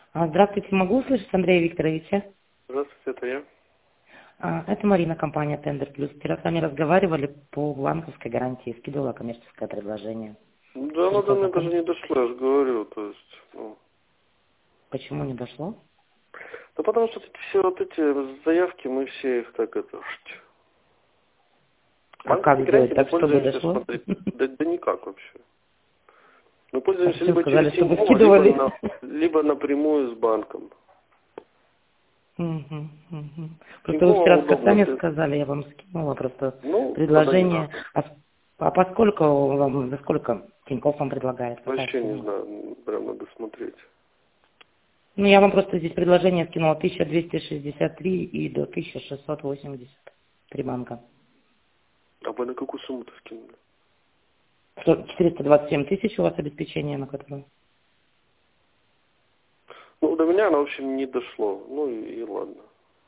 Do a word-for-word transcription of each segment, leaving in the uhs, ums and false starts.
А, Здравствуйте, могу услышать Андрея Викторовича? Здравствуйте, это я. А, Это Марина, компания Тендер Плюс. Вчера с вами разговаривали по банковской гарантии, скидывала коммерческое предложение. Да, оно до Решил меня даже знакомиться. не дошло, я же говорю, то есть, ну. Почему не дошло? Да потому что эти, все вот эти заявки, мы все их так это... А как Банковской сделать гарантией мы так, чтобы пользуемся, дошло? смотрите, да, да никак вообще. Мы А пользуемся зачем либо через сказали, чтобы Тинькофф, либо, скидывали? на, либо напрямую с банком. Мгм, мгм. Просто вы Тинькофф вчера удобно. сами Ты... сказали, я вам скинула просто Ну, тогда не предложение. надо. А, с- а поскольку вам, за сколько Тинькофф вам предлагает, какая Вообще не сумма? знаю, прям надо смотреть. Ну, я вам просто здесь предложение скинула тысяча двести шестьдесят три и до тысяча шестьсот восемьдесят три банка. А вы на какую сумму-то скинули? Сто- четыреста двадцать семь тысяч у вас обеспечение, на которое. Ну, до меня оно, в общем, не дошло. Ну и, и ладно.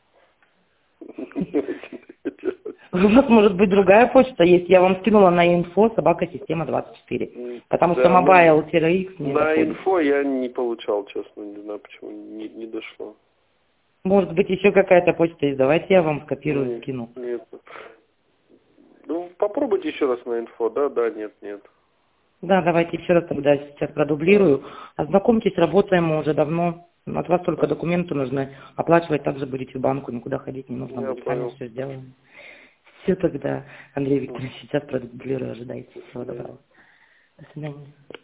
У вас может быть другая почта есть. Я вам скинула на инфо собака система двадцать четыре. Потому что Да, ну, mobile-x не на доходит. инфо я не получал, честно, не знаю почему, не, не дошло. Может быть еще какая-то почта есть. Давайте я вам скопирую, Нет, скину. нет. Ну, попробуйте еще раз на инфо, да, да, нет, нет. Да, давайте еще раз тогда сейчас Да, продублирую. Ознакомьтесь, работаем мы уже давно. От вас только документы нужны. Оплачивать также будете в банку, никуда ходить не нужно я будет. Сами понял. все сделаем. Все тогда, Андрей М, Викторович, сейчас продублирую, ожидайте. Всего да. доброго. До свидания.